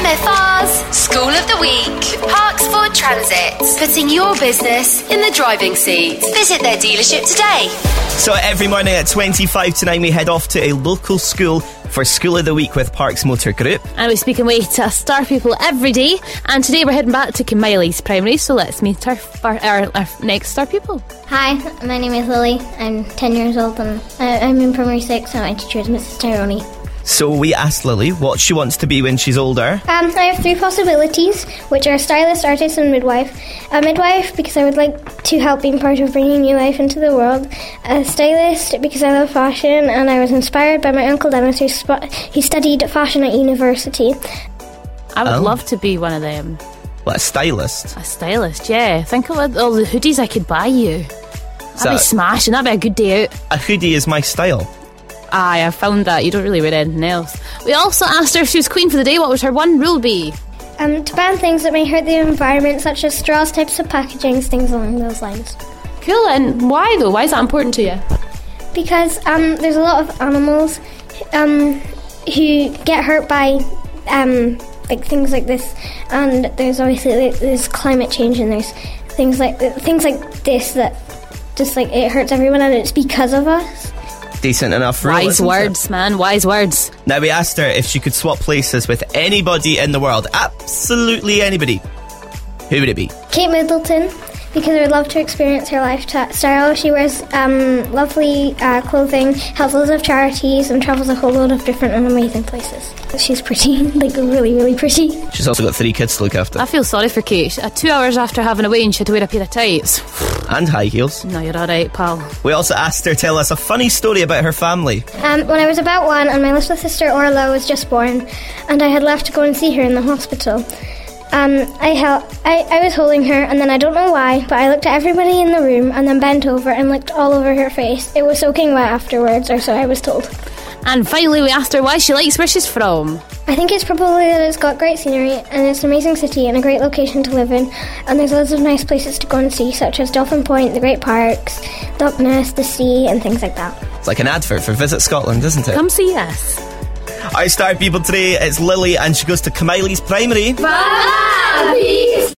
MFR's School of the Week with Parks Ford Transit, putting your business in the driving seat. Visit their dealership today. So every morning at 25 to 9 we head off to a local school for School of the Week with Parks Motor Group. And we speak away to star people every day. And today we're heading back to Kilmiley's Primary, so let's meet our next star people. Hi, my name is Lily. I'm 10 years old and I'm in Primary 6 and my teacher is Mrs. Tyrone. So we asked Lily what she wants to be when she's older. I have 3 possibilities, which are stylist, artist and midwife. A midwife because I would like to help being part of bringing new life into the world. A stylist because I love fashion and I was inspired by my Uncle Dennis who studied fashion at university. I would love to be one of them. What, a stylist? A stylist, yeah. Think of all the hoodies I could buy you. That'd be smashing, that'd be a good day out. A hoodie is my style. Aye, I found that. You don't really wear anything else. We also asked her if she was queen for the day, what would her one rule be? To ban things that may hurt the environment, such as straws, types of packaging, things along those lines. Cool, and why though? Why is that important to you? Because there's a lot of animals who get hurt by things like this, and there's obviously there's climate change and there's things like this that just like it hurts everyone, and it's because of us. Decent enough rule. Wise words, man, wise words. Now we asked her if she could swap places with anybody in the world. Absolutely anybody. Who would it be? Kate Middleton, because I would love to experience her lifestyle. She wears lovely clothing, helps loads of charities and travels a whole load of different and amazing places. She's pretty, like really, really pretty. She's also got 3 kids to look after. I feel sorry for Kate. 2 hours after having a weigh-in, she had to wear a pair of tights. And high heels. No, you're alright, pal. We also asked her to tell us a funny story about her family. When I was about 1 and my little sister Orla was just born and I had left to go and see her in the hospital. I was holding her, and then I don't know why, but I looked at everybody in the room and then bent over and looked all over her face. It was soaking wet afterwards, or so I was told. And finally we asked her why she likes where she's from. I think it's probably that it's got great scenery and it's an amazing city and a great location to live in, and there's loads of nice places to go and see, such as Dolphin Point, the Great Parks, Loch Ness, the sea and things like that. It's like an advert for Visit Scotland, isn't it? Come see us. Our star people today, it's Lily and she goes to Kilmiley's Primary. Bye!